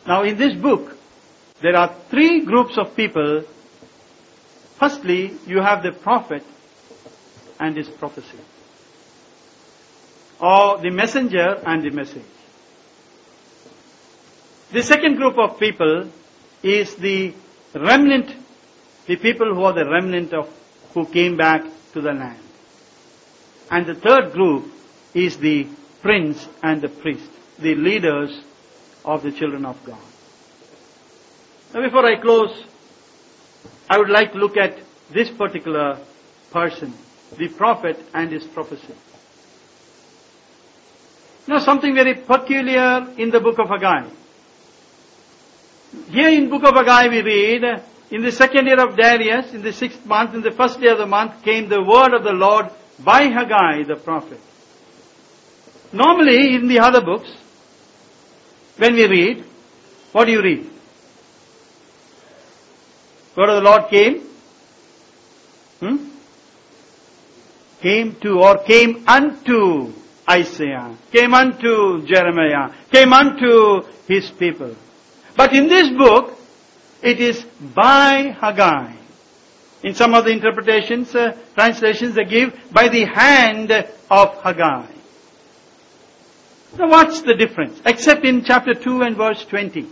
Now in this book, there are three groups of people. Firstly, you have the prophet and his prophecy, or the messenger and the message. The second group of people is the remnant, the people who are the remnant of who came back to the land. And the third group is the prince and the priest, the leaders of the children of God. Now before I close, I would like to look at this particular person, the prophet and his prophecy. Now something very peculiar in the book of Haggai. Here in book of Haggai we read, in the second year of Darius, in the 6th month, in the first day of the month, came the word of the Lord by Haggai the prophet. Normally in the other books, when we read, what do you read? Word of the Lord came? Came to or came unto Isaiah, came unto Jeremiah, came unto his people. But in this book, it is by Haggai. In some of the interpretations, translations they give, by the hand of Haggai. Now what's the difference? Except in chapter 2 and verse 20.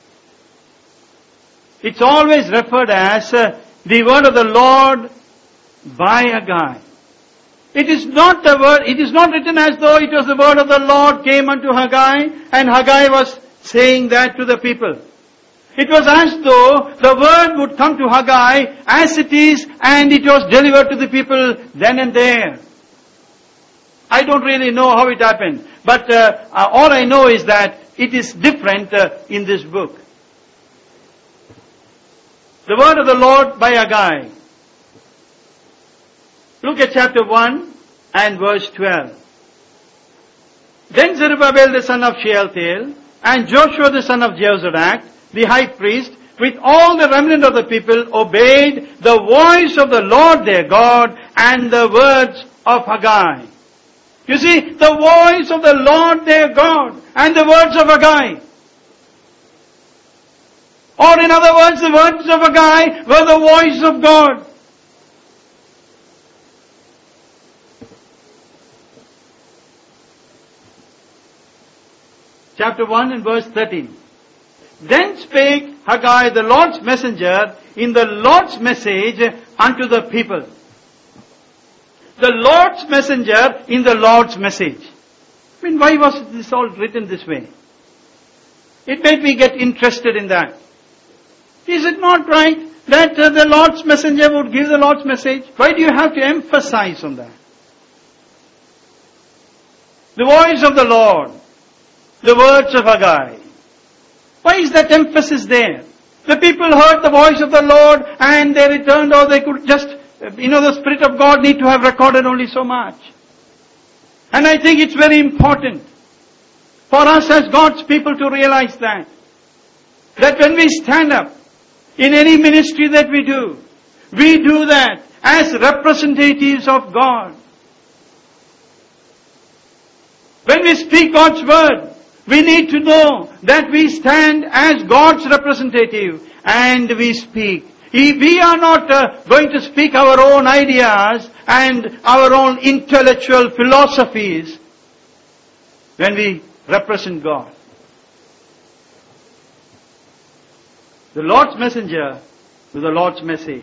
It's always referred as the word of the Lord by Haggai. It is not the word, it is not written as though it was the word of the Lord came unto Haggai and Haggai was saying that to the people. It was as though the word would come to Haggai as it is and it was delivered to the people then and there. I don't really know how it happened, but all I know is that it is different in this book. The word of the Lord by Haggai. Look at chapter 1 and verse 12. Then Zerubbabel the son of Shealtiel and Joshua the son of Jehozadak, the high priest, with all the remnant of the people, obeyed the voice of the Lord their God and the words of Haggai. You see, the voice of the Lord their God and the words of Haggai. Or in other words, the words of Haggai were the voice of God. Chapter 1 and verse 13. Then spake Haggai the Lord's messenger in the Lord's message unto the people. The Lord's messenger in the Lord's message. I mean, why was this all written this way? It made me get interested in that. Is it not right that the Lord's messenger would give the Lord's message? Why do you have to emphasize on that? The voice of the Lord. The words of Haggai. Why is that emphasis there? The people heard the voice of the Lord and they returned, or they could just, the Spirit of God need to have recorded only so much. And I think it's very important for us as God's people to realize that when we stand up in any ministry that we do that as representatives of God. When we speak God's word, we need to know that we stand as God's representative and we speak. We are not going to speak our own ideas and our own intellectual philosophies when we represent God. The Lord's messenger with the Lord's message.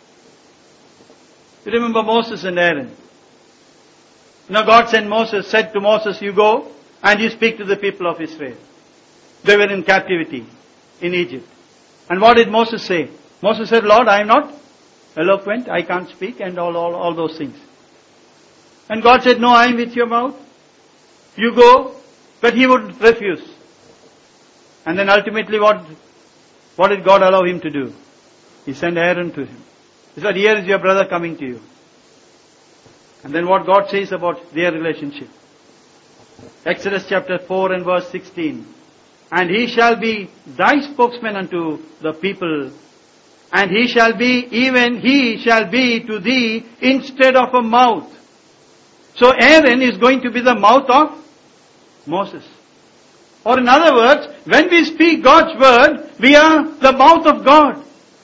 You remember Moses and Aaron. God said to Moses, you go and you speak to the people of Israel. They were in captivity in Egypt. And what did Moses say? Moses said, Lord, I am not eloquent, I can't speak, and all those things. And God said, no, I am with your mouth. You go. But he would refuse. And then ultimately what did God allow him to do? He sent Aaron to him. He said, here is your brother coming to you. And then what God says about their relationship. Exodus chapter 4 and verse 16. And he shall be thy spokesman unto the people, and he shall be to thee instead of a mouth. So Aaron is going to be the mouth of Moses. Or in other words, when we speak God's word, we are the mouth of God.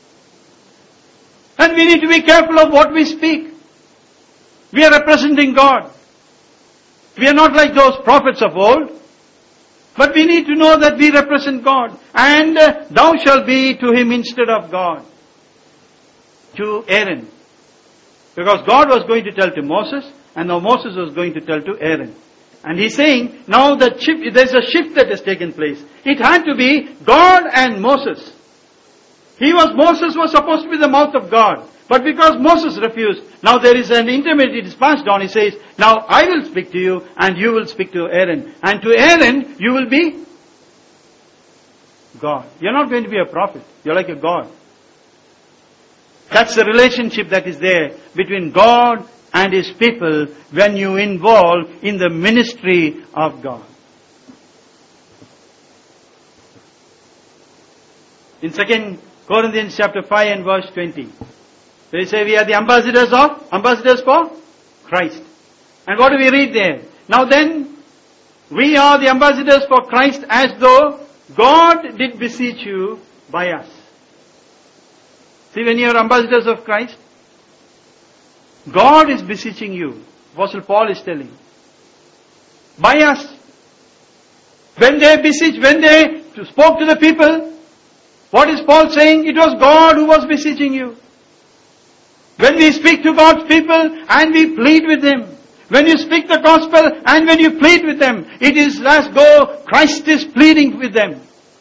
And we need to be careful of what we speak. We are representing God. We are not like those prophets of old. But we need to know that we represent God. And thou shalt be to him instead of God. To Aaron. Because God was going to tell to Moses, and now Moses was going to tell to Aaron. And he's saying, now there's a shift that has taken place. It had to be God and Moses. Moses was supposed to be the mouth of God. But because Moses refused, now there is an intermediate, it is passed on. He says, now I will speak to you and you will speak to Aaron. And to Aaron, you will be God. You're not going to be a prophet. You're like a God. That's the relationship that is there between God and His people when you involve in the ministry of God. In 2 Corinthians chapter 5 and verse 20, they say we are the ambassadors for Christ. And what do we read there? Now then, we are the ambassadors for Christ as though God did beseech you by us. See, when you are ambassadors of Christ, God is beseeching you. Apostle Paul is telling. By us. When they spoke to the people, what is Paul saying? It was God who was beseeching you. When we speak to God's people and we plead with them, when you speak the gospel and when you plead with them, it is as though Christ is pleading with them.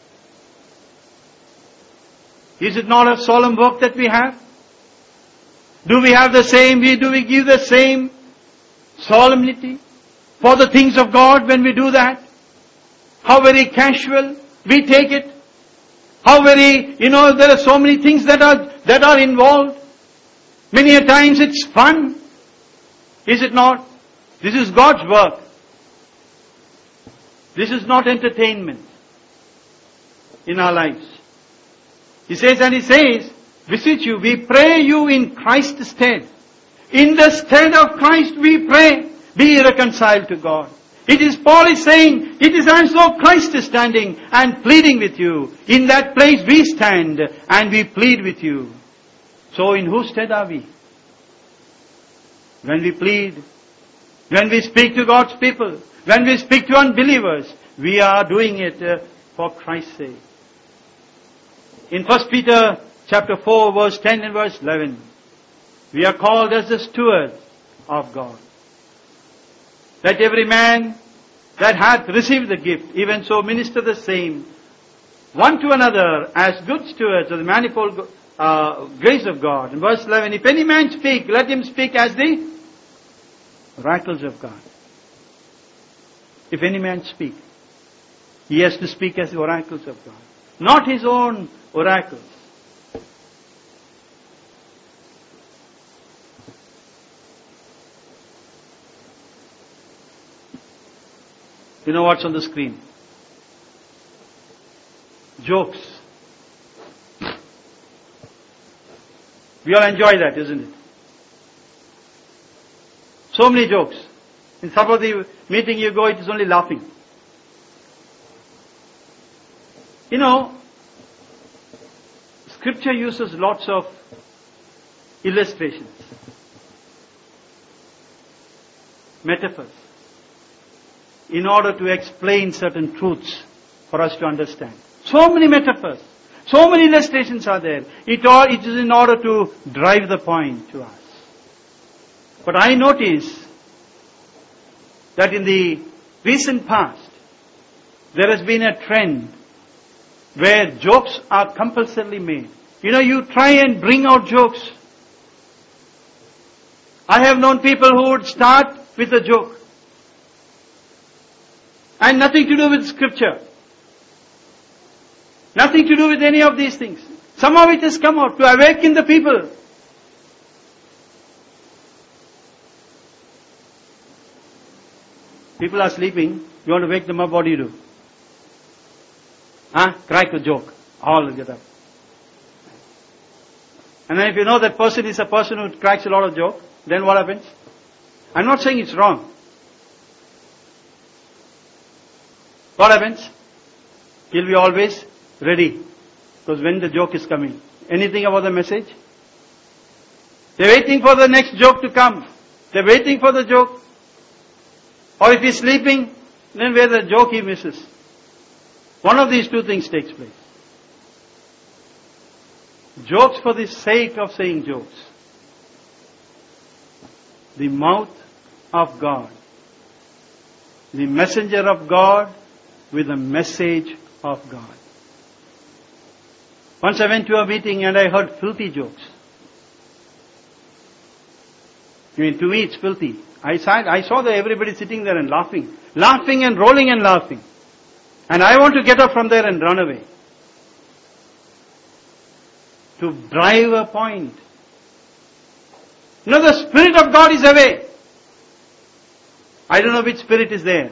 Is it not a solemn work that we have? Do we have the same, do we give the same solemnity for the things of God when we do that? How very casual we take it. How very, there are so many things that are involved. Many a times it's fun. Is it not? This is God's work. This is not entertainment in our lives. He says, beseech you, we pray you in Christ's stead. In the stead of Christ we pray, be reconciled to God. Paul is saying, it is as though Christ is standing and pleading with you. In that place we stand and we plead with you. So in whose stead are we? When we plead, when we speak to God's people, when we speak to unbelievers, we are doing it for Christ's sake. In 1 Peter chapter 4 verse 10 and verse 11, we are called as the stewards of God. Let every man that hath received the gift, even so minister the same, one to another as good stewards of the manifold grace of God. In verse 11, if any man speak, let him speak as the oracles of God. If any man speak, he has to speak as the oracles of God. Not his own oracles. You know what's on the screen? Jokes. We all enjoy that, isn't it? So many jokes. In some of the meeting you go, it is only laughing. Scripture uses lots of illustrations, metaphors, in order to explain certain truths for us to understand. So many metaphors, so many illustrations are there. It is in order to drive the point to us. But I notice that in the recent past, there has been a trend where jokes are compulsorily made. You try and bring out jokes. I have known people who would start with a joke. And nothing to do with Scripture. Nothing to do with any of these things. Somehow it has come out to awaken the people. People are sleeping. You want to wake them up, what do you do? Crack a joke. All get up. And then if you know that person is a person who cracks a lot of joke, then what happens? I'm not saying it's wrong. What happens? He'll be always ready. Because when the joke is coming. Anything about the message? They're waiting for the next joke to come. They're waiting for the joke. Or if he's sleeping, then where the joke he misses. One of these two things takes place. Jokes for the sake of saying jokes. The mouth of God. The messenger of God with the message of God. Once I went to a meeting and I heard filthy jokes. I mean, to me it's filthy. I saw that everybody sitting there and laughing. Laughing and rolling and laughing. And I want to get up from there and run away. To drive a point. The Spirit of God is away. I don't know which spirit is there.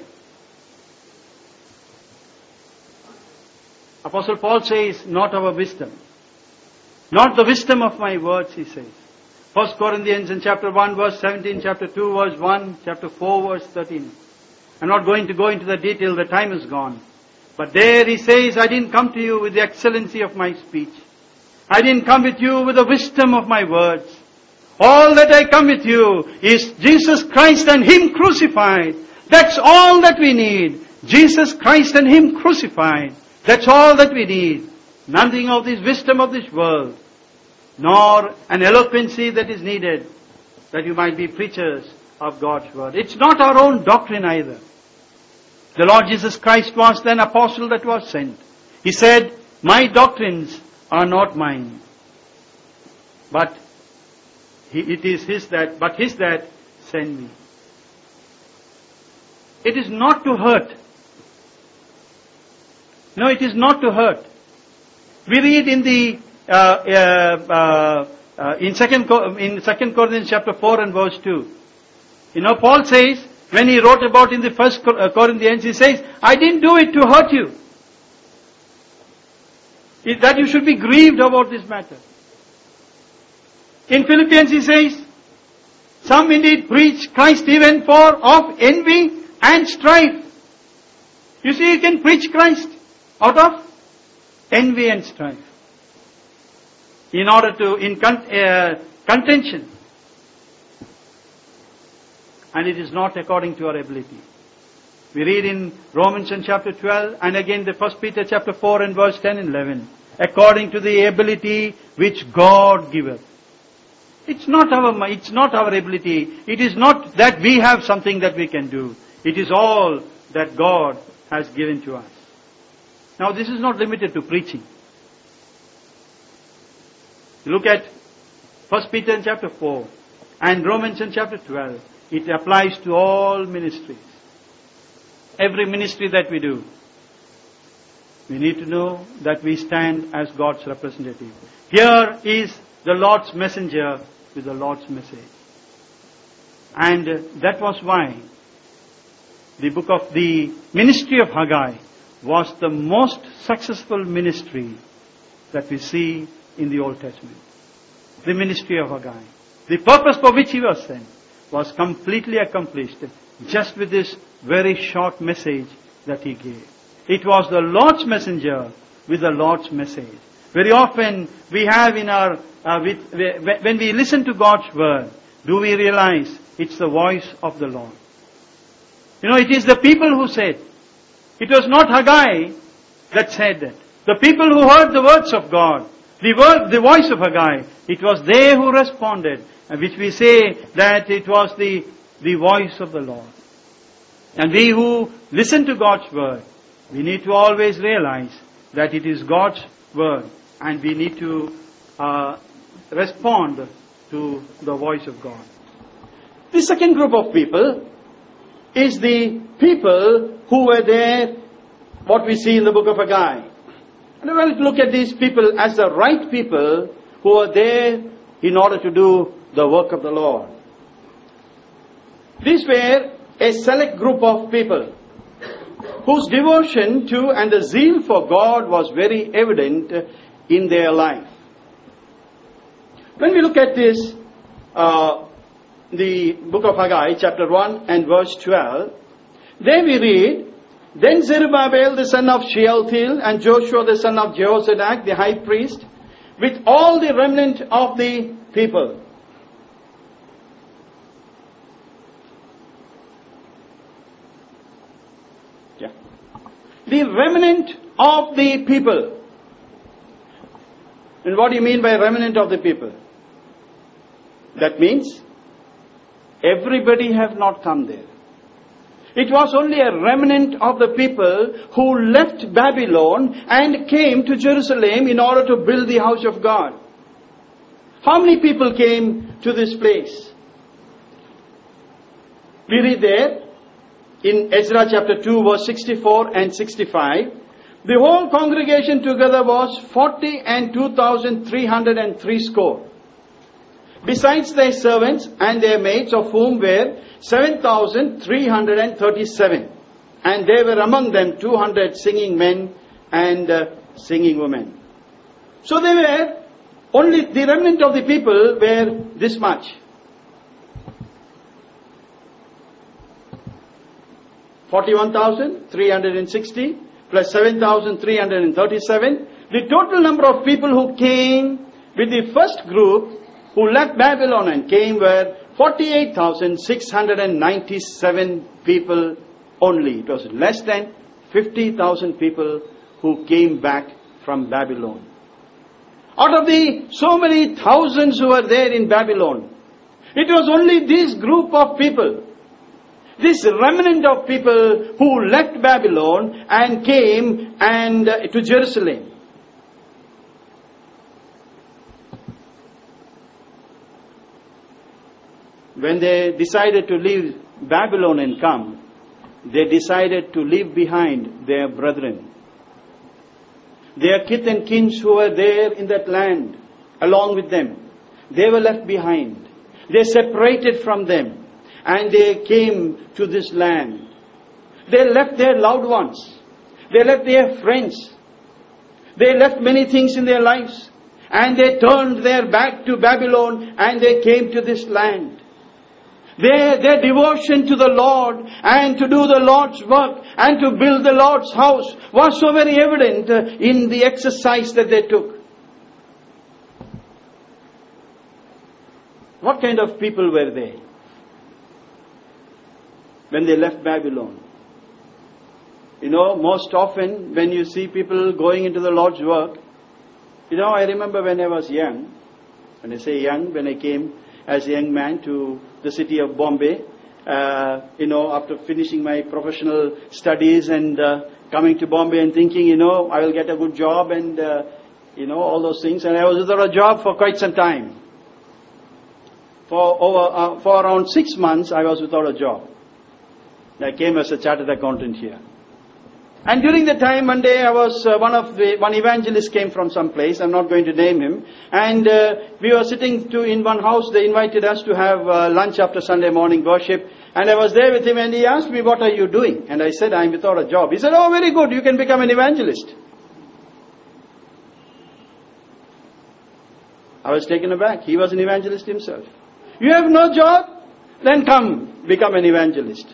Apostle Paul says, not our wisdom. Not the wisdom of my words, he says. 1 Corinthians in chapter 1 verse 17, chapter 2 verse 1, chapter 4 verse 13. I'm not going to go into the detail, the time is gone. But there he says, I didn't come to you with the excellency of my speech. I didn't come with you with the wisdom of my words. All that I come with you is Jesus Christ and Him crucified. That's all that we need. Jesus Christ and Him crucified. That's all that we need. Nothing of this wisdom of this world, nor an eloquency that is needed, that you might be preachers of God's word. It's not our own doctrine either. The Lord Jesus Christ was then apostle that was sent. He said, my doctrines are not mine, but it is His that sent me. It is not to hurt. No, it is not to hurt. We read in the in 2 Corinthians chapter 4 and verse 2. Paul says, when he wrote about in the 1 Corinthians, he says, I didn't do it to hurt you. That you should be grieved about this matter. In Philippians he says, some indeed preach Christ even of envy and strife. You see, you can preach Christ out of envy and strife. In contention. And it is not according to our ability. We read in Romans in chapter 12 and again the 1 Peter chapter 4 and verse 10 and 11. According to the ability which God giveth. It's not our ability. It is not that we have something that we can do. It is all that God has given to us. Now this is not limited to preaching. Look at 1 Peter in chapter 4 and Romans in chapter 12. It applies to all ministries. Every ministry that we do. We need to know that we stand as God's representative. Here is the Lord's messenger with the Lord's message. And that was why the ministry of Haggai was the most successful ministry that we see in the Old Testament. The ministry of Haggai. The purpose for which he was sent was completely accomplished just with this very short message that he gave. It was the Lord's messenger with the Lord's message. Very often we have in our, when we listen to God's word, do we realize it's the voice of the Lord? It is the people who said. It was not Haggai that said that. The people who heard the words of God, the voice of Haggai, it was they who responded, which we say that it was the voice of the Lord. And we who listen to God's word, we need to always realize that it is God's word and we need to respond to the voice of God. The second group of people is the people who were there, what we see in the book of Haggai. And I want to look at these people as the right people who are there in order to do the work of the Lord. These were a select group of people whose devotion to and the zeal for God was very evident in their life. When we look at this, the book of Haggai, chapter 1 and verse 12, there we read Then Zerubbabel the son of Shealtiel and Joshua the son of Jehozadak the high priest with all the remnant of the people. Yeah. The remnant of the people. And what do you mean by remnant of the people? That means everybody have not come there. It was only a remnant of the people who left Babylon and came to Jerusalem in order to build the house of God. How many people came to this place? We read there in Ezra chapter 2 verse 64 and 65. The whole congregation together was 40 and 2,303 score. Besides their servants and their maids, of whom were 7,337. And there were among them 200 singing men and singing women. So they were, only the remnant of the people were this much. 41,360 plus 7,337. The total number of people who came with the first group who left Babylon and came were 48,697 people only. It was less than 50,000 people who came back from Babylon. Out of the so many thousands who were there in Babylon, it was only this group of people, this remnant of people who left Babylon and came to Jerusalem. When they decided to leave Babylon and come, they decided to leave behind their brethren. Their kith and kins who were there in that land along with them. They were left behind. They separated from them and they came to this land. They left their loved ones. They left their friends. They left many things in their lives and they turned their back to Babylon and they came to this land. Their devotion to the Lord and to do the Lord's work and to build the Lord's house was so very evident in the exercise that they took. What kind of people were they when they left Babylon? You know, most often when you see people going into the Lord's work, you know, I remember when I was young, when I say young, when I came as a young man to the city of Bombay, after finishing my professional studies and coming to Bombay and thinking, I will get a good job and, all those things. And I was without a job for quite some time. For around 6 months, I was without a job. I came as a chartered accountant here. And during the time, one day, one evangelist came from some place, I'm not going to name him, and we were sitting in one house. They invited us to have lunch after Sunday morning worship, and I was there with him, and he asked me, what are you doing? And I said, I'm without a job. He said, oh, very good, you can become an evangelist. I was taken aback. He was an evangelist himself. You have no job? Then come, become an evangelist.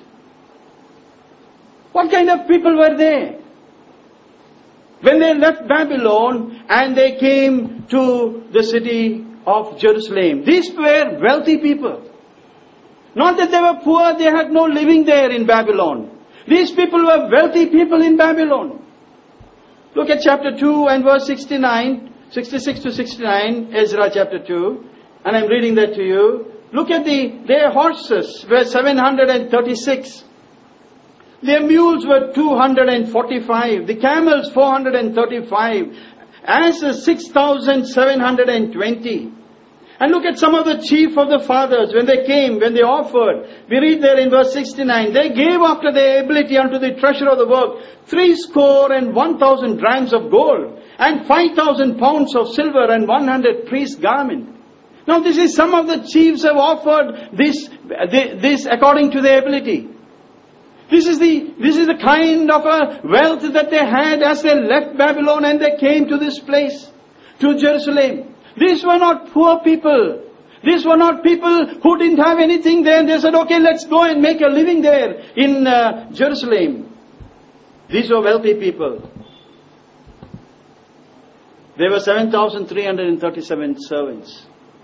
What kind of people were they? When they left Babylon and they came to the city of Jerusalem, these were wealthy people. Not that they were poor, they had no living there in Babylon. These people were wealthy people in Babylon. Look at chapter 2 and verse 66 to 69, Ezra chapter 2, and I'm reading that to you. Look at their horses were 736. Their mules were 245. The camels 435. Asses 6,720. And look at some of the chief of the fathers when they came, when they offered. We read there in verse 69. They gave after their ability unto the treasure of the work 61,000 drams of gold and 5,000 pounds of silver and 100 priest garments. Now this is some of the chiefs have offered this according to their ability. This is the kind of a wealth that they had as they left Babylon and they came to this place, to Jerusalem. These were not poor people. These were not people who didn't have anything there. They said, okay, let's go and make a living there in Jerusalem. These were wealthy people. There were 7,337 servants.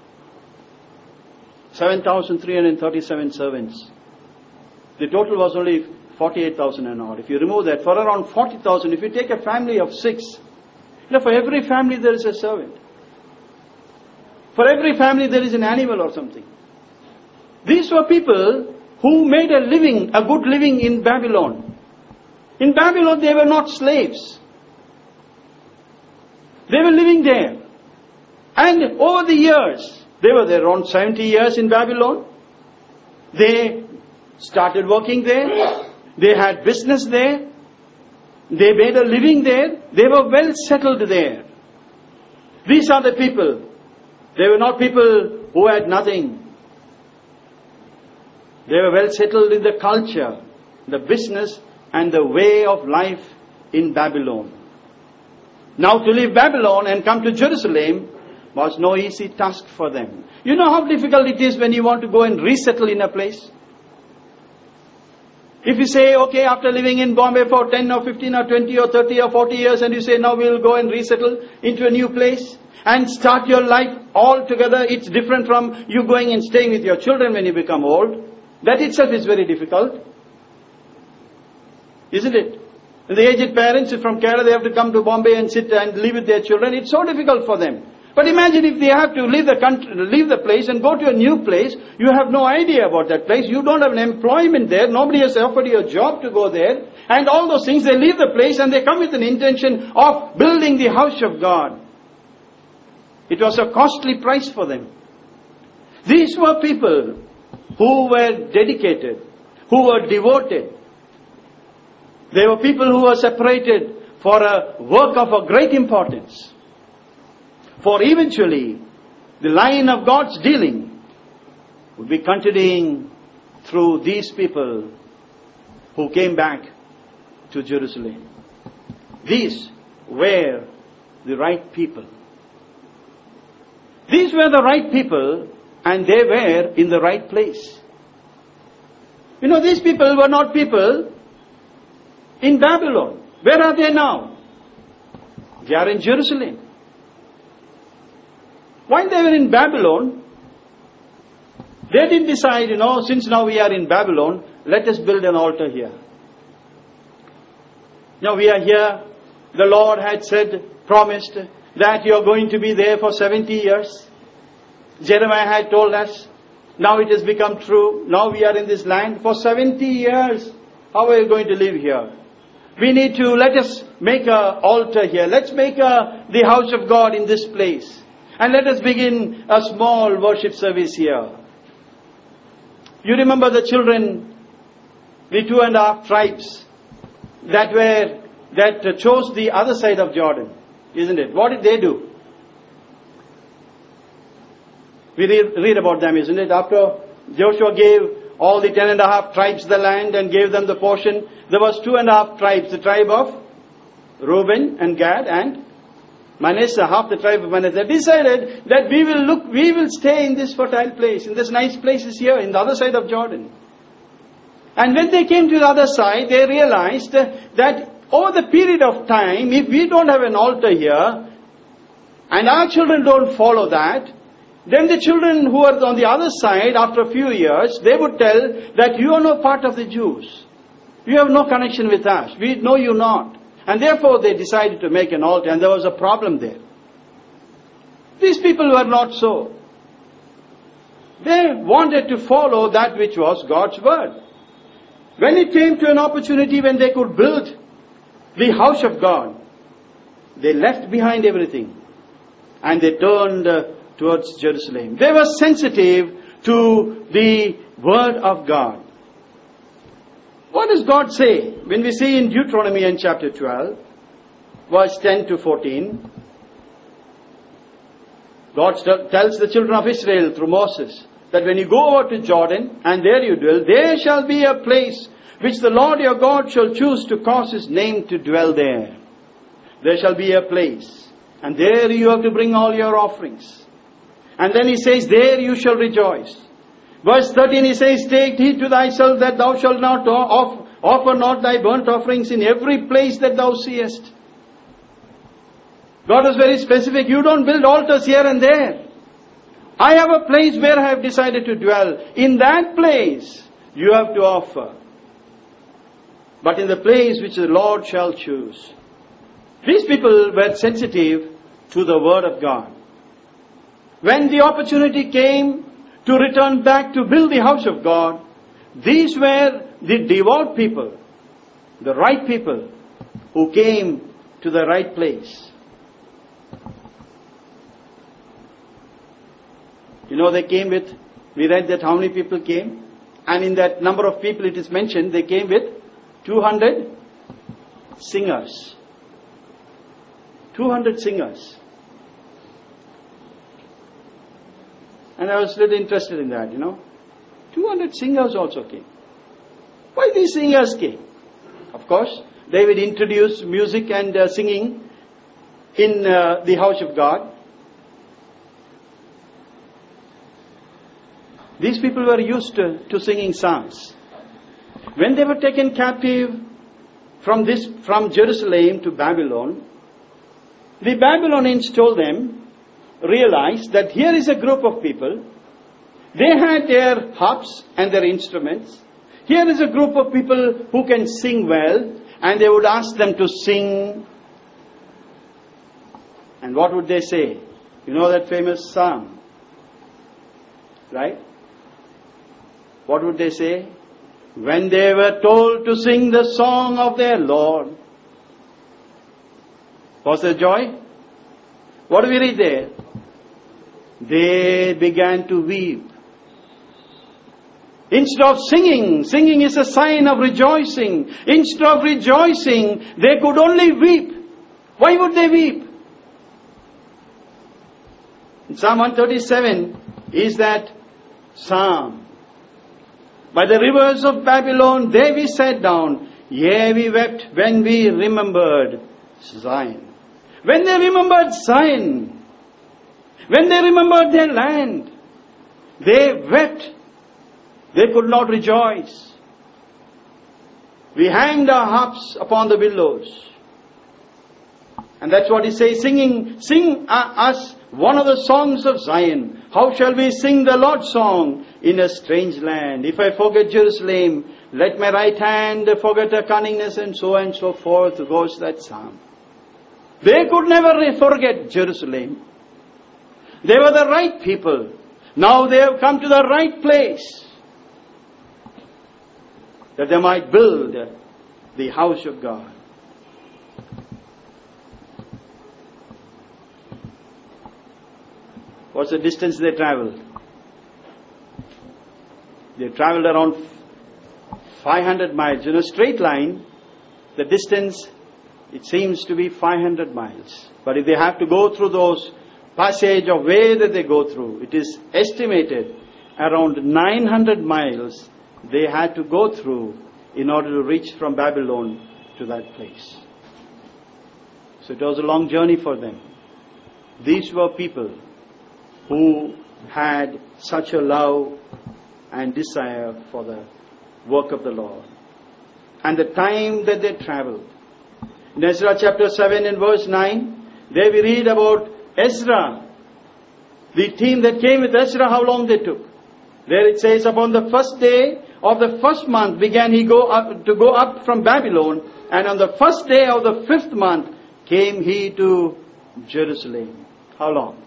7,337 servants. The total was only 48,000 and odd. If you remove that, for around 40,000, if you take a family of 6, for every family there is a servant. For every family there is an animal or something. These were people who made a living, a good living in Babylon. In Babylon they were not slaves. They were living there. And over the years, they were there around 70 years in Babylon. They started working there. They had business there. They made a living there. They were well settled there. These are the people. They were not people who had nothing. They were well settled in the culture, the business, and the way of life in Babylon. Now to leave Babylon and come to Jerusalem was no easy task for them. You know how difficult it is when you want to go and resettle in a place? If you say, okay, after living in Bombay for 10 or 15 or 20 or 30 or 40 years, and you say, now we will go and resettle into a new place and start your life all together, it's different from you going and staying with your children when you become old. That itself is very difficult. Isn't it? And the aged parents from Kerala, they have to come to Bombay and sit and live with their children. It's so difficult for them. But imagine if they have to leave the country, leave the place and go to a new place. You have no idea about that place. You don't have an employment there. Nobody has offered you a job to go there. And all those things, they leave the place and they come with an intention of building the house of God. It was a costly price for them. These were people who were dedicated, who were devoted. They were people who were separated for a work of a great importance. For eventually, the line of God's dealing would be continuing through these people who came back to Jerusalem. These were the right people. These were the right people, and they were in the right place. You know, these people were not people in Babylon. Where are they now? They are in Jerusalem. While they were in Babylon, they didn't decide, since now we are in Babylon, let us build an altar here. Now we are here. The Lord had promised that you are going to be there for 70 years. Jeremiah had told us. Now it has become true. Now we are in this land for 70 years. How are you going to live here? We need to, let us make an altar here. Let's make the house of God in this place. And let us begin a small worship service here. You remember the children, the 2.5 tribes that chose the other side of Jordan, isn't it? What did they do? We read about them, isn't it? After Joshua gave all the 10.5 tribes the land and gave them the portion, there was 2.5 tribes, the tribe of Reuben and Gad and Manasseh, half the tribe of Manasseh, decided that we will stay in this fertile place, in this nice places here, in the other side of Jordan. And when they came to the other side, they realized that over the period of time, if we don't have an altar here, and our children don't follow that, then the children who are on the other side, after a few years, they would tell that you are no part of the Jews. You have no connection with us. We know you not. And therefore they decided to make an altar, and there was a problem there. These people were not so. They wanted to follow that which was God's word. When it came to an opportunity when they could build the house of God, they left behind everything and they turned towards Jerusalem. They were sensitive to the word of God. What does God say? When we see in Deuteronomy in chapter 12, verse 10 to 14, God tells the children of Israel through Moses that when you go over to Jordan and there you dwell, there shall be a place which the Lord your God shall choose to cause his name to dwell there. There shall be a place, and there you have to bring all your offerings. And then he says, there you shall rejoice. Verse 13 he says, take heed to thyself that thou shalt not offer not thy burnt offerings in every place that thou seest. God is very specific. You don't build altars here and there. I have a place where I have decided to dwell. In that place, you have to offer. But in the place which the Lord shall choose. These people were sensitive to the word of God. When the opportunity came to return back to build the house of God, these were the devout people, the right people who came to the right place. You know, they came with, we read that how many people came, and in that number of people it is mentioned, they came with 200 singers. 200 singers. And I was a little interested in that, 200 singers also came. Why these singers came? Of course, they would introduce music and singing in the house of God. These people were used to singing songs. When they were taken captive from Jerusalem to Babylon, the Babylonians told them, realized that here is a group of people. They had their harps and their instruments. Here is a group of people who can sing well, and they would ask them to sing. And what would they say? You know that famous psalm, right? What would they say? When they were told to sing the song of their Lord. Was there joy? What do we read there? They began to weep. Instead of singing is a sign of rejoicing. Instead of rejoicing, they could only weep. Why would they weep? In Psalm 137 is that psalm. By the rivers of Babylon, there we sat down. Yea, we wept when we remembered Zion. When they remembered Zion, when they remembered their land, they wept. They could not rejoice. We hanged our harps upon the willows. And that's what he says, sing us one of the songs of Zion. How shall we sing the Lord's song in a strange land? If I forget Jerusalem, let my right hand forget her cunningness, and so forth goes that psalm. They could never forget Jerusalem. They were the right people. Now they have come to the right place, that they might build the house of God. What's the distance they traveled? They traveled around 500 miles. In a straight line, the distance, it seems to be 500 miles. But if they have to go through those passage of way that they go through, it is estimated around 900 miles they had to go through in order to reach from Babylon to that place. So it was a long journey for them. These were people who had such a love and desire for the work of the Lord. And the time that they traveled. In Ezra chapter 7 and verse 9, there we read about Ezra. The team that came with Ezra, how long they took. There it says, upon the first day of the first month began he to go up from Babylon, and on the first day of the 5th month came he to Jerusalem. How long?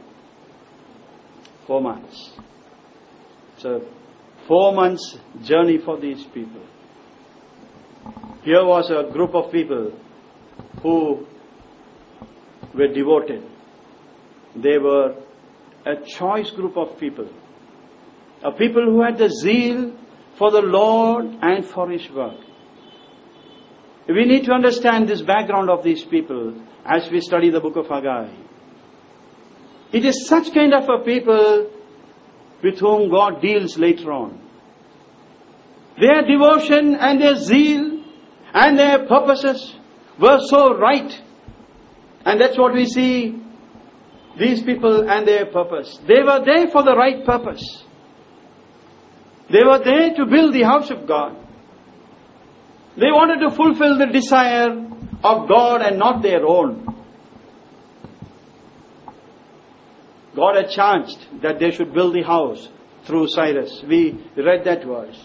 4 months. So 4 months journey for these people. Here was a group of people who were devoted. They were a choice group of people. A people who had the zeal for the Lord and for His work. We need to understand this background of these people as we study the book of Haggai. It is such kind of a people with whom God deals later on. Their devotion and their zeal and their purposes were so right. And that's what we see, these people and their purpose. They were there for the right purpose. They were there to build the house of God. They wanted to fulfill the desire of God and not their own. God had charged that they should build the house through Cyrus. We read that verse.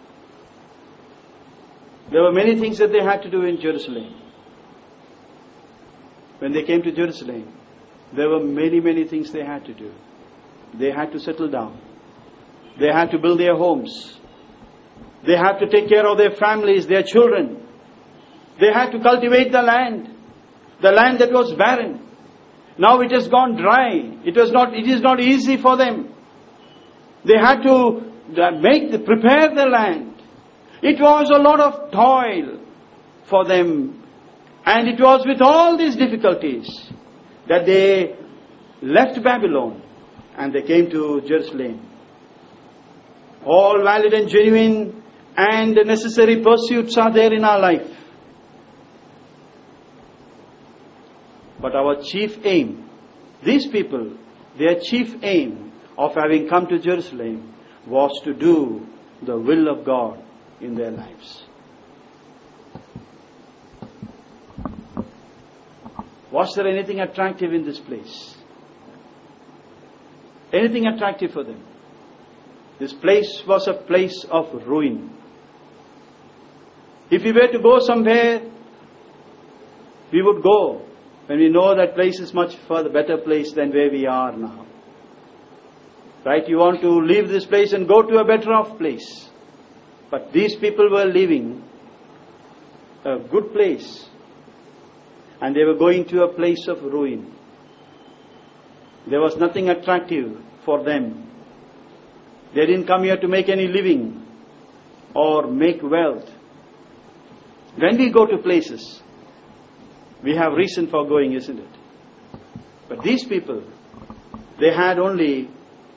There were many things that they had to do in Jerusalem. When they came to Jerusalem, there were many things they had to do. They had to settle down. They had to build their homes. They had to take care of their families, their children. They had to cultivate the land that was barren. Now it has gone dry. It is not easy for them. They had to prepare the land. It was a lot of toil for them. And it was with all these difficulties that they left Babylon and they came to Jerusalem. All valid and genuine and necessary pursuits are there in our life. But our chief aim, these people, their chief aim of having come to Jerusalem was to do the will of God in their lives. Was there anything attractive in this place? Anything attractive for them? This place was a place of ruin. If we were to go somewhere, we would go when we know that place is much further better place than where we are now. Right? You want to leave this place and go to a better off place. But these people were leaving a good place and they were going to a place of ruin. There was nothing attractive for them. They didn't come here to make any living or make wealth. When we go to places, we have reason for going, isn't it? But these people, they had only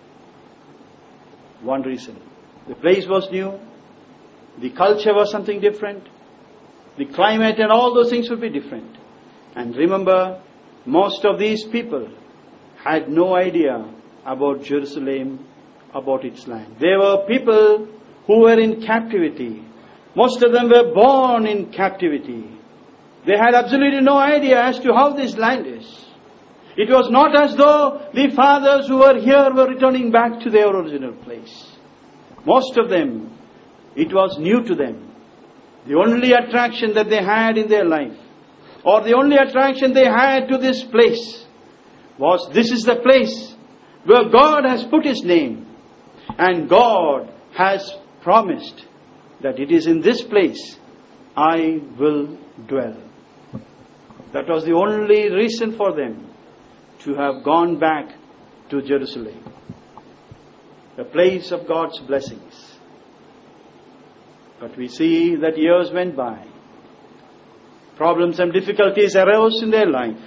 one reason. The place was new. The culture was something different. The climate and all those things would be different. And remember, most of these people had no idea about Jerusalem, about its land. They were people who were in captivity. Most of them were born in captivity. They had absolutely no idea as to how this land is. It was not as though the fathers who were here were returning back to their original place. Most of them, it was new to them. The only attraction that they had in their life, or the only attraction they had to this place, was this is the place where God has put His name. And God has promised that it is in this place I will dwell. That was the only reason for them to have gone back to Jerusalem, the place of God's blessings. But we see that years went by. Problems and difficulties arose in their life.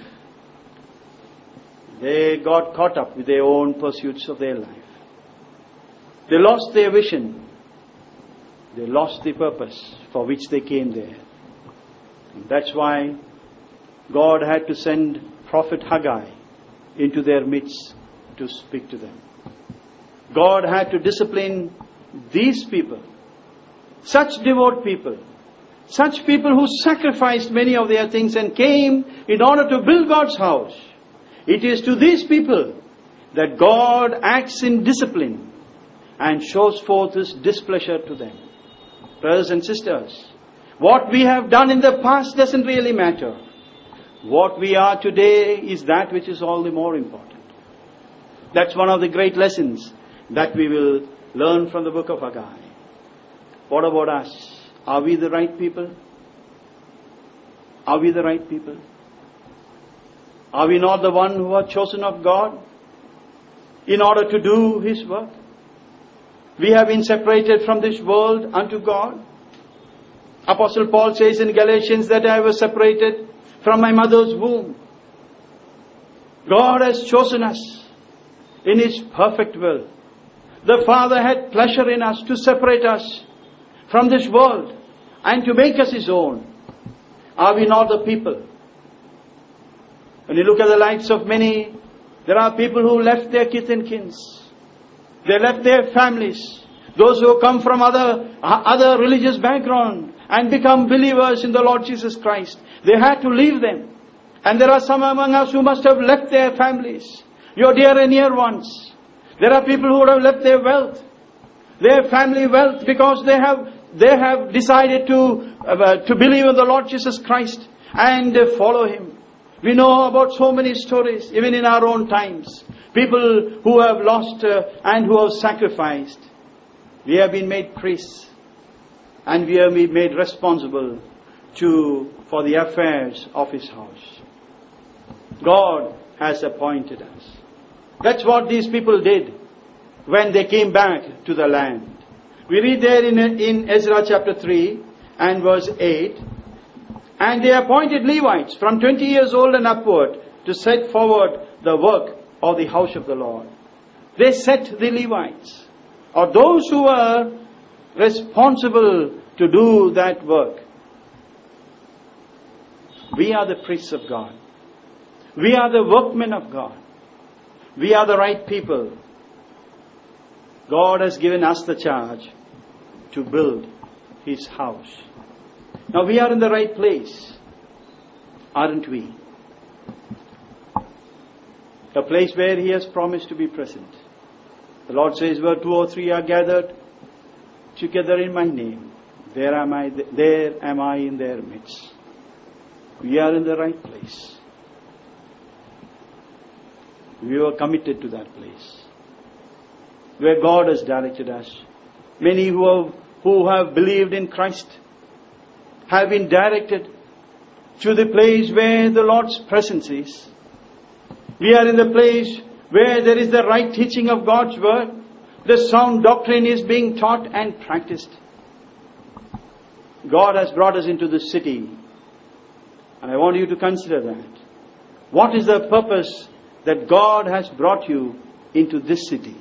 They got caught up with their own pursuits of their life. They lost their vision. They lost the purpose for which they came there. And that's why God had to send Prophet Haggai into their midst to speak to them. God had to discipline these people, such devout people, such people who sacrificed many of their things and came in order to build God's house. It is to these people that God acts in discipline and shows forth His displeasure to them. Brothers and sisters, what we have done in the past doesn't really matter. What we are today is that which is all the more important. That's one of the great lessons that we will learn from the book of Haggai. What about us? Are we the right people? Are we the right people? Are we not the one who are chosen of God in order to do His work? We have been separated from this world unto God. Apostle Paul says in Galatians that I was separated from my mother's womb. God has chosen us in His perfect will. The Father had pleasure in us to separate us from this world and to make us His own. Are we not the people? When you look at the lives of many, there are people who left their kith and kins. They left their families. Those who come from other religious background and become believers in the Lord Jesus Christ. They had to leave them. And there are some among us who must have left their families, your dear and near ones. There are people who would have left their wealth, their family wealth, because they have decided to believe in the Lord Jesus Christ and follow Him. We know about so many stories, even in our own times. People who have lost and who have sacrificed. We have been made priests, and we have been made responsible for the affairs of His house. God has appointed us. That's what these people did when they came back to the land. We read there in Ezra chapter 3 and verse 8, and they appointed Levites from 20 years old and upward to set forward the work of the house of the Lord. They set the Levites, or those who were responsible to do that work. We are the priests of God. We are the workmen of God. We are the right people. God has given us the charge to build His house. Now we are in the right place, aren't we? A place where He has promised to be present. The Lord says, where 2 or 3 are gathered together in my name, there am I in their midst. We are in the right place. We were committed to that place where God has directed us. Many who have believed in Christ have been directed to the place where the Lord's presence is. We are in the place where there is the right teaching of God's word. The sound doctrine is being taught and practiced. God has brought us into this city, and I want you to consider that. What is the purpose that God has brought you into this city?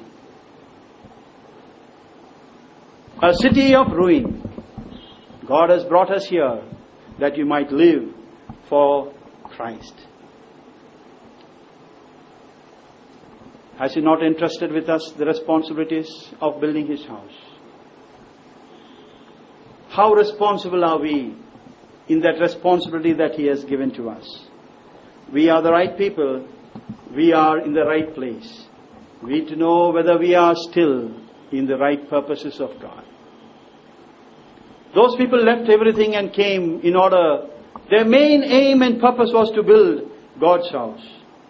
A city of ruin. God has brought us here that you might live for Christ. Has He not entrusted with us the responsibilities of building His house? How responsible are we in that responsibility that He has given to us? We are the right people. We are in the right place. We need to know whether we are still in the right purposes of God. Those people left everything and came in order. Their main aim and purpose was to build God's house.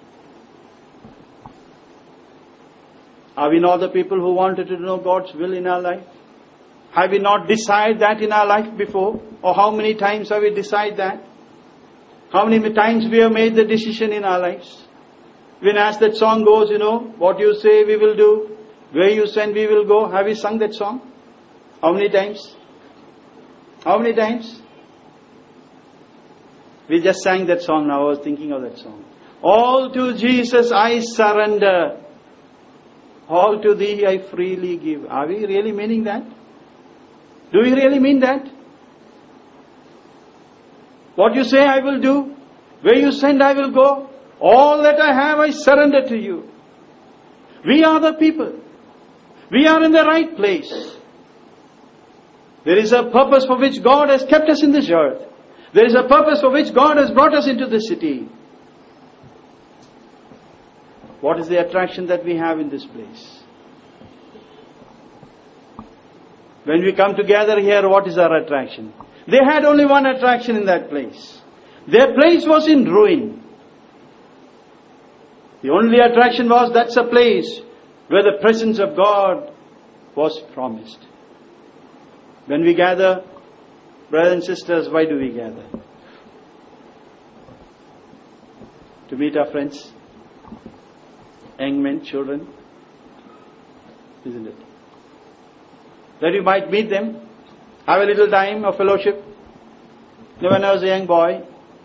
Are we not the people who wanted to know God's will in our life? Have we not decided that in our life before? Or how many times have we decided that? How many times we have made the decision in our lives? When as that song goes, what you say we will do, where you send we will go. Have we sung that song? How many times? How many times? We just sang that song now. I was thinking of that song. All to Jesus I surrender. All to Thee I freely give. Are we really meaning that? Do we really mean that? What you say I will do. Where you send I will go. All that I have I surrender to You. We are the people. We are in the right place. There is a purpose for which God has kept us in this earth. There is a purpose for which God has brought us into this city. What is the attraction that we have in this place? When we come together here, what is our attraction? They had only one attraction in that place. Their place was in ruin. The only attraction was that's a place where the presence of God was promised. When we gather, brothers and sisters, why do we gather? To meet our friends, young men, children, isn't it? That you might meet them, have a little time of fellowship. When I was a young boy,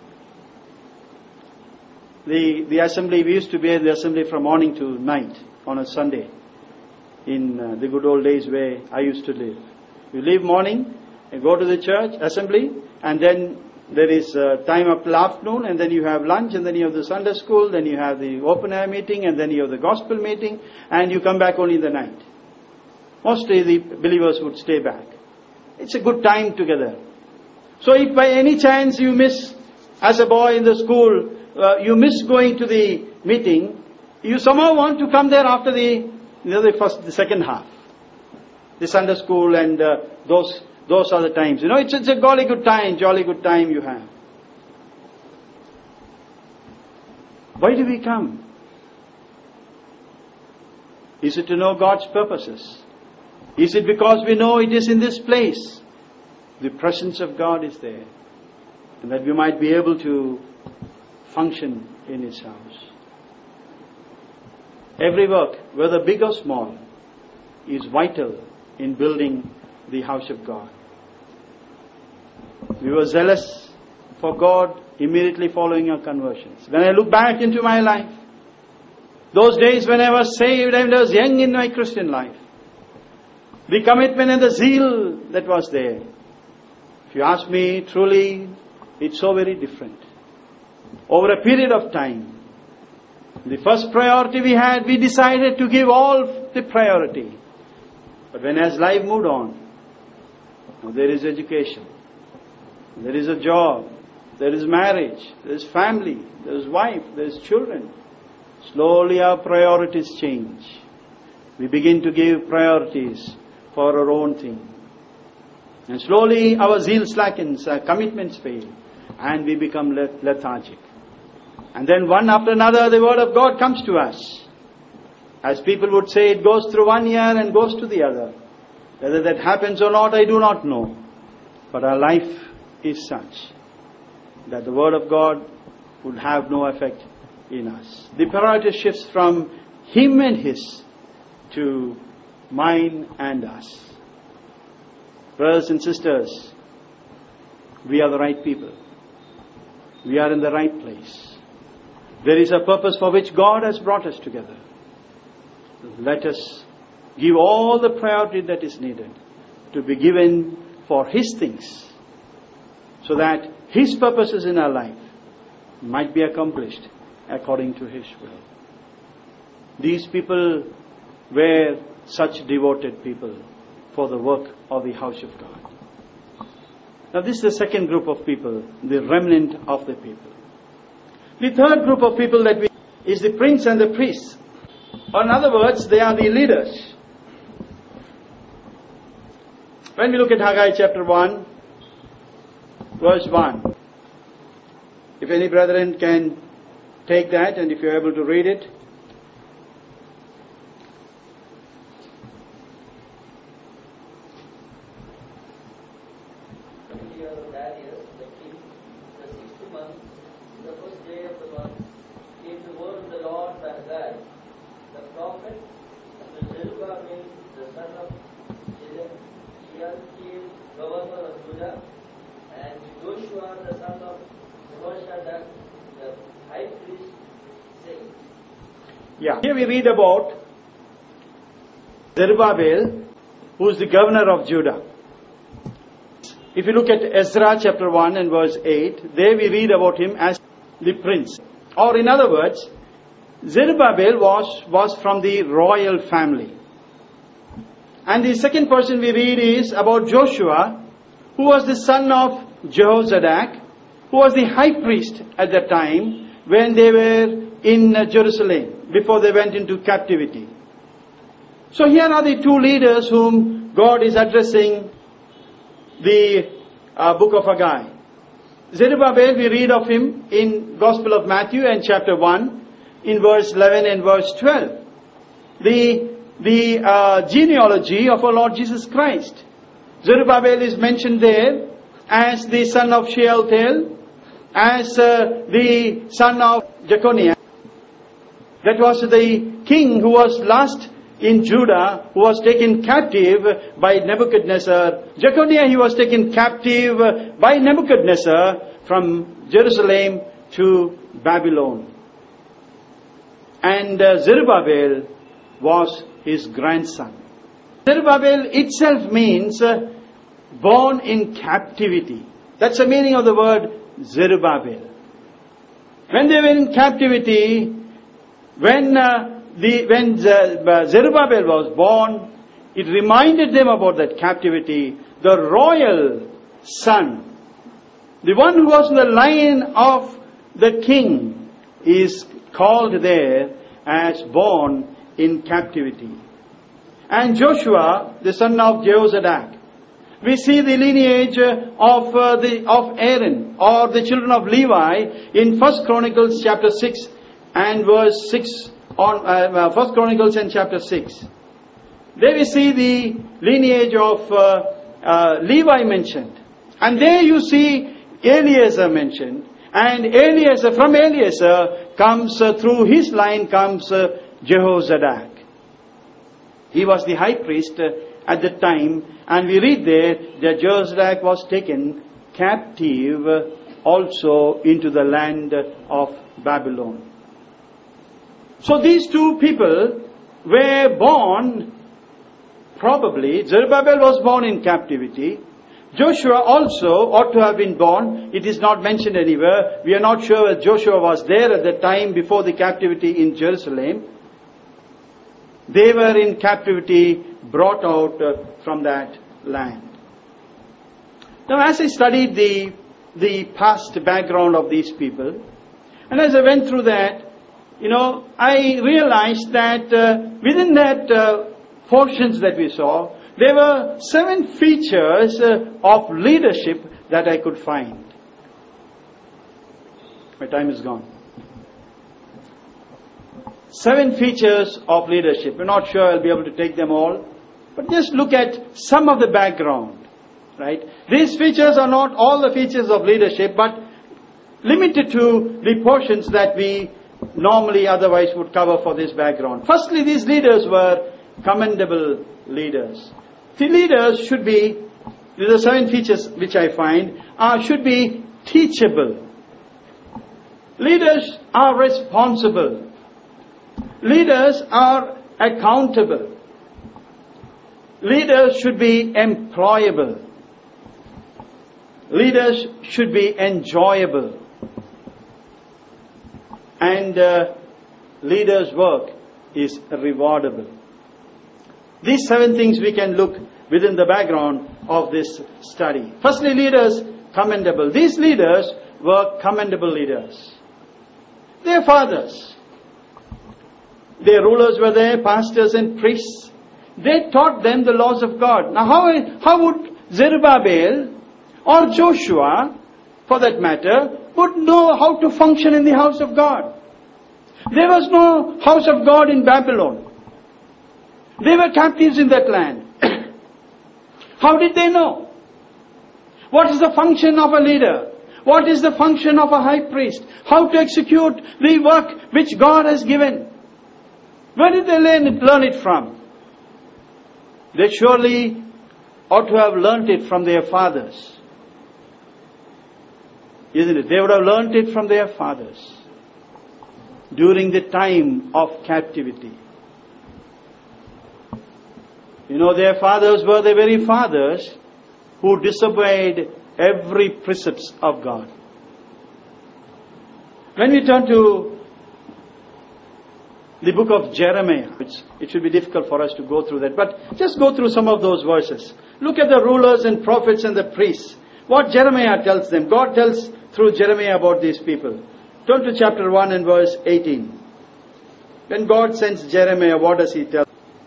the assembly, we used to be in the assembly from morning to night on a Sunday in the good old days where I used to live. You leave morning, you go to the church, assembly, and then there is time up till afternoon, and then you have lunch, and then you have the Sunday school, then you have the open air meeting, and then you have the gospel meeting, and you come back only in the night. Mostly the believers would stay back. It's a good time together. So if by any chance you miss, as a boy in the school, you miss going to the meeting, you somehow want to come there after the second half. The Sunday school and those are the times. It's a jolly good time you have. Why do we come? Is it to know God's purposes? Is it because we know it is in this place the presence of God is there, and that we might be able to function in His house? Every work, whether big or small, is vital in building the house of God. We were zealous for God immediately following our conversions. When I look back into my life, those days when I was saved and I was young in my Christian life, the commitment and the zeal that was there, if you ask me, truly, it's so very different. Over a period of time, the first priority we decided to give all the priority. But when as life moved on, there is education, there is a job, there is marriage, there is family, there is wife, there is children. Slowly our priorities change. We begin to give priorities for our own thing. And slowly our zeal slackens, our commitments fail, and we become lethargic. And then one after another the Word of God comes to us. As people would say, it goes through one ear and goes to the other. Whether that happens or not, I do not know. But our life is such that the Word of God would have no effect in us. The priority shifts from Him and His to mine and us. Brothers and sisters, we are the right people. We are in the right place. There is a purpose for which God has brought us together. Let us give all the priority that is needed to be given for His things, so that His purposes in our life might be accomplished according to His will. These people were such devoted people for the work of the house of God. Now this is the second group of people, the remnant of the people. The third group of people is the prince and the priests. Or in other words, they are the leaders. When we look at Haggai chapter 1, verse 1. If any brethren can take that, and if you're able to read it. Yeah. Here we read about Zerubbabel, who is the governor of Judah. If you look at Ezra chapter 1 and verse 8, there we read about him as the prince. Or in other words, Zerubbabel was from the royal family. And the second person we read is about Joshua, who was the son of Jehozadak, who was the high priest at that time when they were in Jerusalem, before they went into captivity. So here are the two leaders whom God is addressing the book of Haggai. Zerubbabel, we read of him in Gospel of Matthew and chapter 1, in verse 11 and verse 12. The genealogy of our Lord Jesus Christ. Zerubbabel is mentioned there as the son of Shealtiel, as the son of Jeconiah. That was the king who was last in Judah, who was taken captive by Nebuchadnezzar. Jeconiah, he was taken captive by Nebuchadnezzar from Jerusalem to Babylon. And Zerubbabel was his grandson. Zerubbabel itself means born in captivity. That's the meaning of the word Zerubbabel. When they were in captivity, when Zerubbabel was born, it reminded them about that captivity. The royal son The one who was in the line of the king is called there as born in captivity. And Joshua, the son of Jehozadak, we see the lineage of Aaron or the children of Levi in 1 Chronicles chapter 6 and verse 6 on 1 Chronicles and chapter 6. There we see the lineage of Levi mentioned. And there you see Eleazar mentioned. And Eleazar, from Eleazar comes, through his line comes Jehozadak. He was the high priest at the time. And we read there that Jehozadak was taken captive also into the land of Babylon. So these two people were born, probably, Zerubbabel was born in captivity. Joshua also ought to have been born. It is not mentioned anywhere. We are not sure if Joshua was there at the time before the captivity in Jerusalem. They were in captivity, brought out from that land. Now as I studied the past background of these people, and as I went through that, I realized that within that portions that we saw, there were 7 features of leadership that I could find. My time is gone. 7 features of leadership. We're not sure I'll be able to take them all, but just look at some of the background, right? These features are not all the features of leadership, but limited to the portions that we normally otherwise would cover for this background. Firstly, these leaders were commendable leaders. The leaders should be, these are 7 features which I find, should be teachable. Leaders are responsible. Leaders are accountable. Leaders should be employable. Leaders should be enjoyable. And leaders' work is rewardable. These 7 things we can look within the background of this study. Firstly, leaders, commendable. These leaders were commendable leaders. Their fathers, their rulers were there, pastors and priests. They taught them the laws of God. Now how would Zerubbabel or Joshua, for that matter, would know how to function in the house of God? There was no house of God in Babylon. They were captives in that land. How did they know? What is the function of a leader? What is the function of a high priest? How to execute the work which God has given? Where did they learn it from? They surely ought to have learnt it from their fathers. Isn't it? They would have learnt it from their fathers during the time of captivity. Their fathers were the very fathers who disobeyed every precept of God. When we turn to the book of Jeremiah, it should be difficult for us to go through that, but just go through some of those verses. Look at the rulers and prophets and the priests. What Jeremiah tells them. God tells through Jeremiah about these people. Turn to chapter 1 and verse 18. When God sends Jeremiah, what does He tell?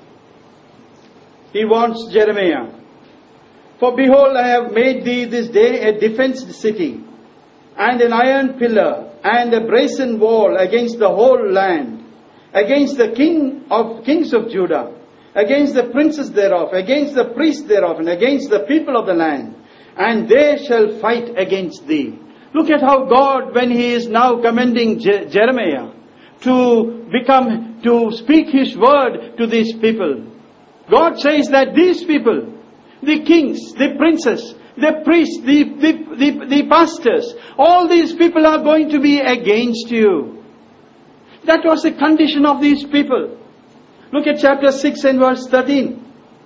He warns Jeremiah, "For behold, I have made thee this day a defenced city, and an iron pillar, and a brazen wall against the whole land, against the kings of Judah, against the princes thereof, against the priests thereof, and against the people of the land. And they shall fight against thee." Look at how God, when He is now commending Jeremiah to speak His word to these people, God says that these people, the kings, the princes, the priests, the pastors, all these people are going to be against you. That was the condition of these people. Look at chapter 6 and verse 13.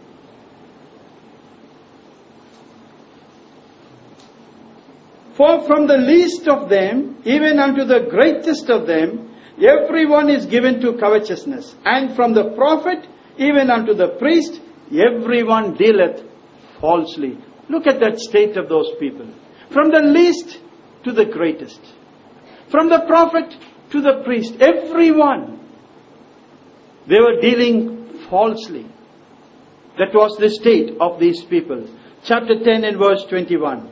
"For from the least of them, even unto the greatest of them, everyone is given to covetousness. And from the prophet, even unto the priest, everyone dealeth falsely." Look at that state of those people. From the least to the greatest. From the prophet to the priest. Everyone. They were dealing falsely. That was the state of these people. Chapter 10 and verse 21.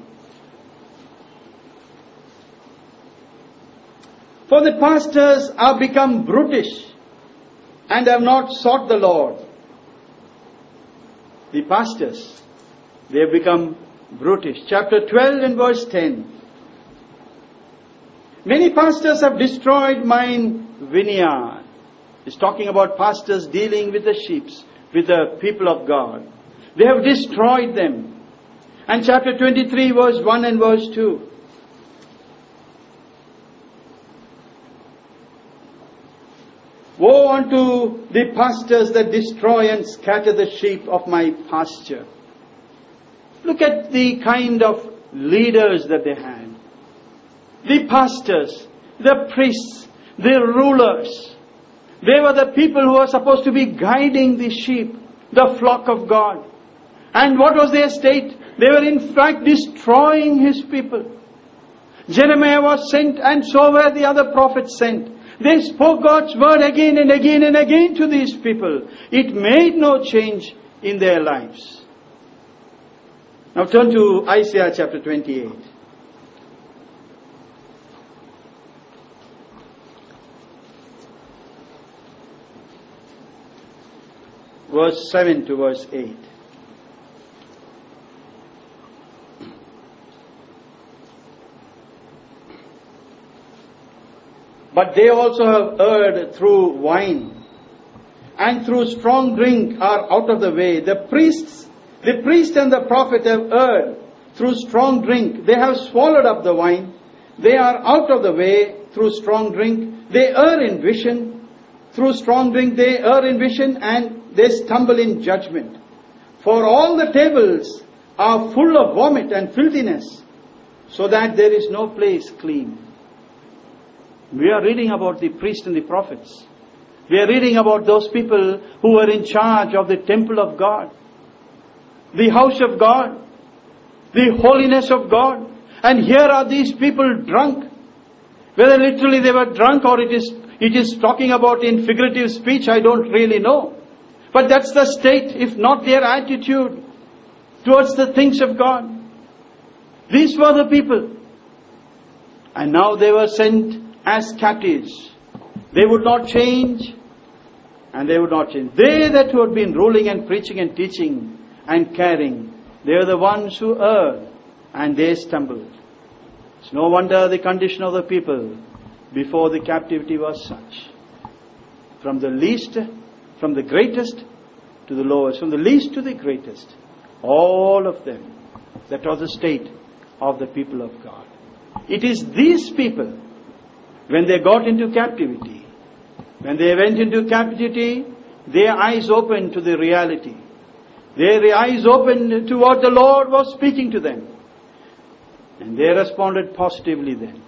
For the pastors are become brutish and have not sought the Lord. The pastors, they have become brutish. Chapter 12 and verse 10. Many pastors have destroyed mine vineyard. It's talking about pastors dealing with the sheep, with the people of God. They have destroyed them. And chapter 23 verse 1 and verse 2. Woe unto the pastors that destroy and scatter the sheep of my pasture. Look at the kind of leaders that they had. The pastors, the priests, the rulers. They were the people who were supposed to be guiding the sheep, the flock of God. And what was their state? They were in fact destroying His people. Jeremiah was sent, and so were the other prophets sent. They spoke God's word again and again and again to these people. It made no change in their lives. Now turn to Isaiah chapter 28. Verse 7 to verse 8. But they also have erred through wine, and through strong drink are out of the way. The priest and the prophet have erred through strong drink. They have swallowed up the wine. They are out of the way through strong drink. They err in vision. Through strong drink they err in vision, and they stumble in judgment. For all the tables are full of vomit and filthiness, so that there is no place clean. We are reading about the priests and the prophets. We are reading about those people who were in charge of the temple of God, the house of God, the holiness of God. And here are these people drunk. Whether literally they were drunk or it is talking about in figurative speech, I don't really know. But that's the state, if not their attitude towards the things of God. These were the people. And now they were sent as captives. They would not change, and they would not change. They that who had been ruling and preaching and teaching and caring, they are the ones who erred, and they stumbled. It's no wonder the condition of the people before the captivity was such. From the least, from the greatest to the lowest, from the least to the greatest, all of them. That was the state of the people of God. It is these people, when they got into captivity, when they went into captivity, their eyes opened to the reality. Their eyes opened to what the Lord was speaking to them. And they responded positively then.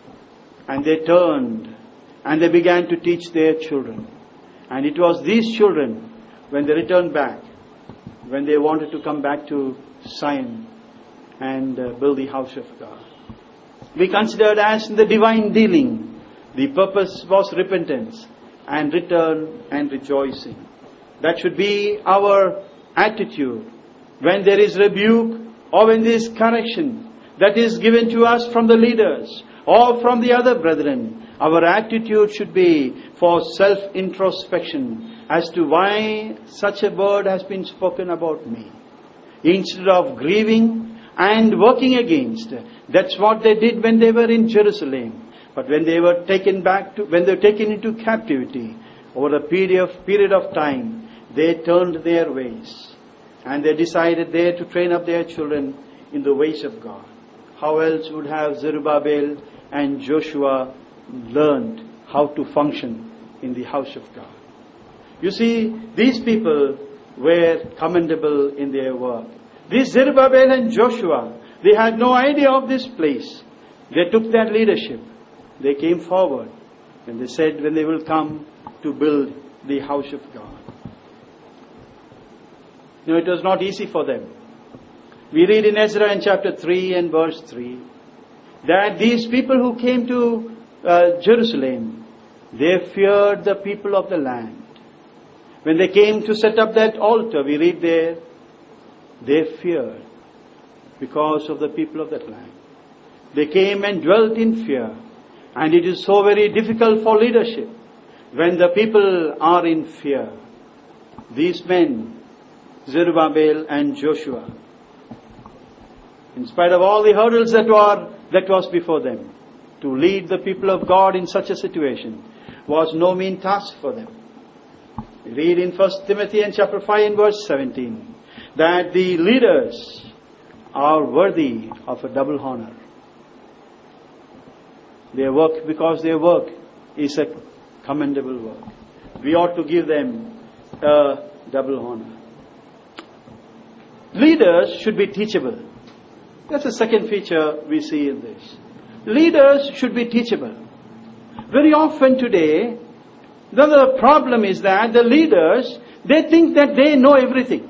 And they turned and they began to teach their children. And it was these children, when they returned back, when they wanted to come back to Zion and build the house of God. We considered as the divine dealing. The purpose was repentance and return and rejoicing. That should be our attitude when there is rebuke or when there is correction that is given to us from the leaders or from the other brethren. Our attitude should be for self-introspection as to why such a word has been spoken about me. Instead of grieving and working against. That's what they did when they were in Jerusalem. But when they were taken into captivity, over a period of time, they turned their ways. And they decided there to train up their children in the ways of God. How else would have Zerubbabel and Joshua learned how to function in the house of God? You see, these people were commendable in their work. These Zerubbabel and Joshua, they had no idea of this place. They took that leadership. They came forward and they said when they will come to build the house of God. No, it was not easy for them. We read in Ezra in chapter 3 and verse 3 that these people who came to Jerusalem, they feared the people of the land. When they came to set up that altar, we read there, they feared because of the people of that land. They came and dwelt in fear. And it is so very difficult for leadership when the people are in fear. These men, Zerubbabel and Joshua, in spite of all the hurdles that was before them, to lead the people of God in such a situation was no mean task for them. We read in 1 Timothy and chapter 5 and verse 17 that the leaders are worthy of a double honor. Their work, because their work is a commendable work. We ought to give them a double honor. Leaders should be teachable. That's the second feature we see in this. Leaders should be teachable. Very often today, the problem is that the leaders, they think that they know everything.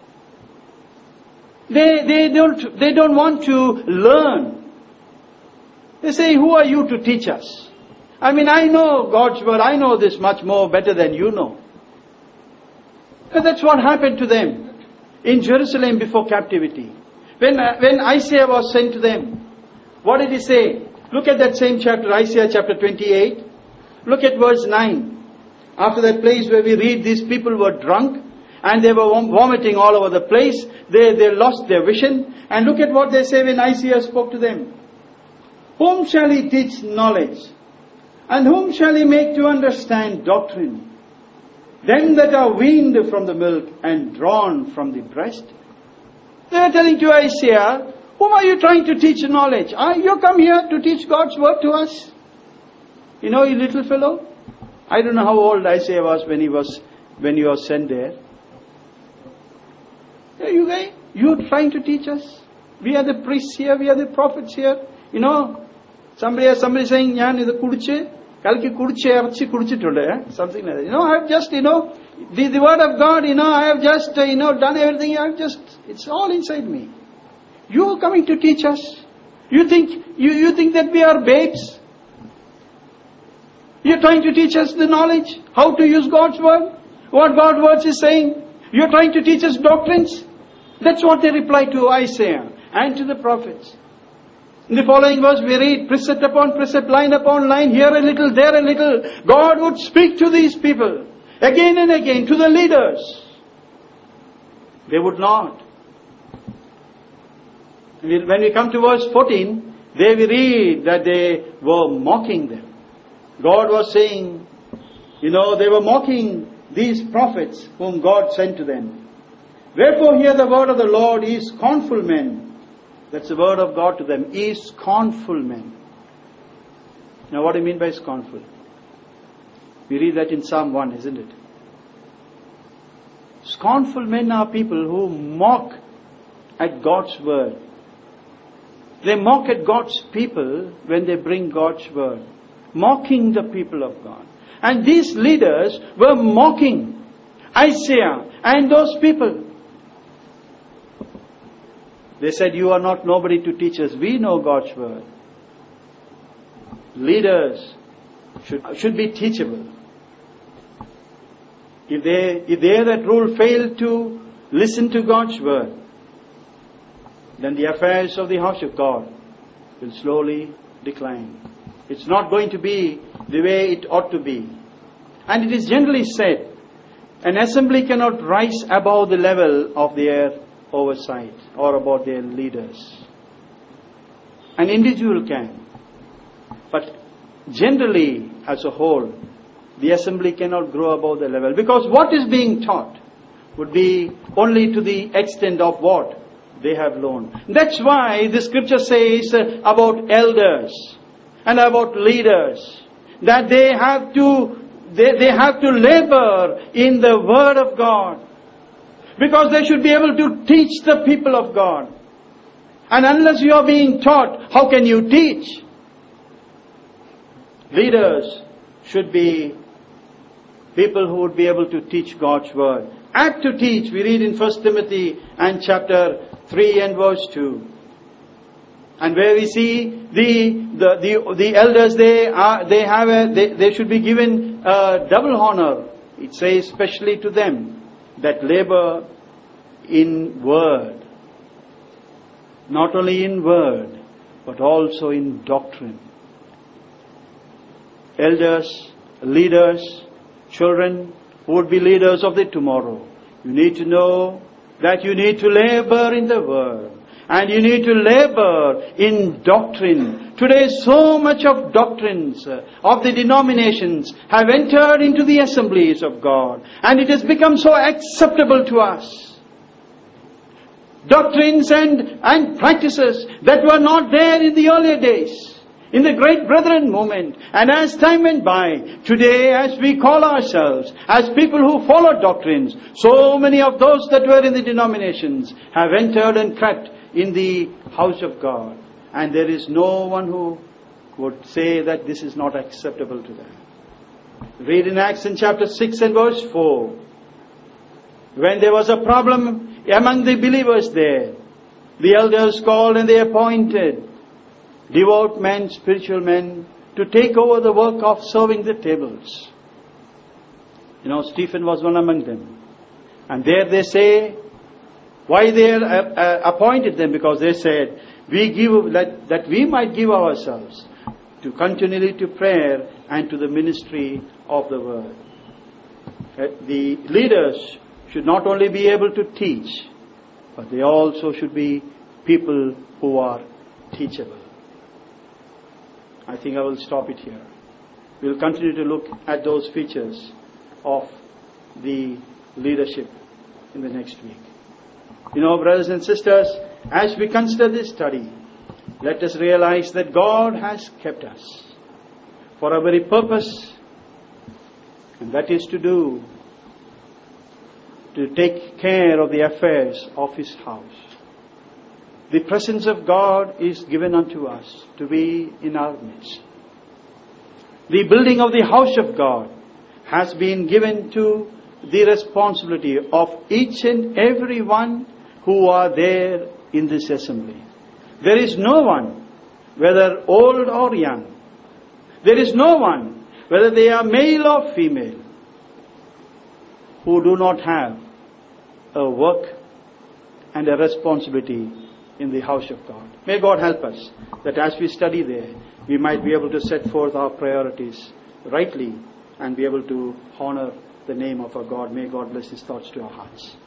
They don't want to learn. They say, who are you to teach us? I mean, I know God's word. I know this much more better than you know. And that's what happened to them in Jerusalem before captivity. When Isaiah was sent to them, what did he say? Look at that same chapter, Isaiah chapter 28. Look at verse 9. After that place where we read these people were drunk and they were vomiting all over the place. They lost their vision. And look at what they say when Isaiah spoke to them. Whom shall he teach knowledge? And whom shall he make to understand doctrine? Them that are weaned from the milk and drawn from the breast. They are telling to Isaiah, whom are you trying to teach knowledge? You come here to teach God's word to us? You know, you little fellow? I don't know how old Isaiah was when he was sent there. You guys, you're trying to teach us? We are the priests here, we are the prophets here. You know, somebody saying, something like that. You know, I have just, the word of God, I have just, done everything. It's all inside me. You are coming to teach us. You think that we are babes? You're trying to teach us the knowledge, how to use God's word, what God's word is saying. You're trying to teach us doctrines. That's what they reply to Isaiah and to the prophets. In the following verse we read, precept upon precept, line upon line, here a little, there a little. God would speak to these people again and again, to the leaders. They would not. When we come to verse 14, there we read that they were mocking them. God was saying, they were mocking these prophets whom God sent to them. Wherefore hear the word of the Lord, ye scornful men. That's the word of God to them. Ye scornful men. Now what do you mean by scornful? We read that in Psalm 1, isn't it? Scornful men are people who mock at God's word. They mock at God's people when they bring God's word. Mocking the people of God. And these leaders were mocking Isaiah and those people. They said, you are not nobody to teach us. We know God's word. Leaders should be teachable. If they that rule fail to listen to God's word, then the affairs of the house of God will slowly decline. It's not going to be the way it ought to be. And it is generally said, an assembly cannot rise above the level of their oversight or about their leaders. An individual can. But generally, as a whole, the assembly cannot grow above the level. Because what is being taught would be only to the extent of what they have learned. That's why the scripture says about elders and about leaders that they have to labor in the word of God, because they should be able to teach the people of God. And unless you are being taught, how can you teach? Leaders should be people who would be able to teach God's word. Apt to teach, we read in 1 Timothy and chapter 3 and verse 2. And where we see the elders, they should be given double honor. It says especially to them that labor in word. Not only in word, but also in doctrine. Elders, leaders, children who would be leaders of the tomorrow. You need to know that you need to labor in the word. And you need to labor in doctrine. Today so much of doctrines of the denominations have entered into the assemblies of God. And it has become so acceptable to us. Doctrines and practices that were not there in the earlier days. In the great brethren movement. And as time went by, today as we call ourselves, as people who follow doctrines, so many of those that were in the denominations have entered and crept in the house of God. And there is no one who would say that this is not acceptable to them. Read in Acts in chapter 6 and verse 4. When there was a problem among the believers there, the elders called and they appointed devout men, spiritual men, to take over the work of serving the tables. You know, Stephen was one among them. And there they say, why they appointed them? Because they said, that we might give ourselves to continually to prayer and to the ministry of the word. The leaders should not only be able to teach, but they also should be people who are teachable. I think I will stop it here. We will continue to look at those features of the leadership in the next week. You know, brothers and sisters, as we consider this study, let us realize that God has kept us for a very purpose, and that is to take care of the affairs of His house. The presence of God is given unto us to be in our midst. The building of the house of God has been given to the responsibility of each and every one who are there in this assembly. There is no one, whether old or young. There is no one, whether they are male or female, who do not have a work and a responsibility in the house of God. May God help us that as we study there, we might be able to set forth our priorities rightly and be able to honor the name of our God. May God bless His thoughts to our hearts.